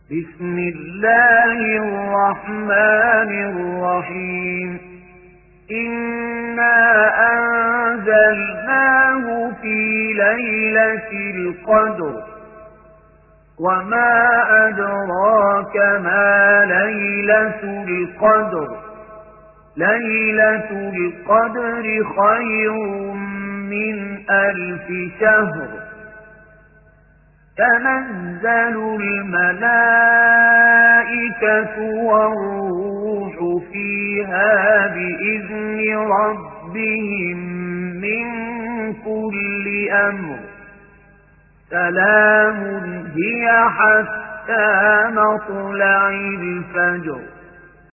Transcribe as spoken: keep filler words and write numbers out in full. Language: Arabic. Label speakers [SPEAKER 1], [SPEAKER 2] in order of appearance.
[SPEAKER 1] بسم الله الرحمن الرحيم إنا أنزلناه في ليلة القدر وما أدراك ما ليلة القدر ليلة القدر خير من ألف شهر تنزل الملائكة والروح فيها بإذن ربهم من كل أمر سلام هي حتى مطلع الفجر.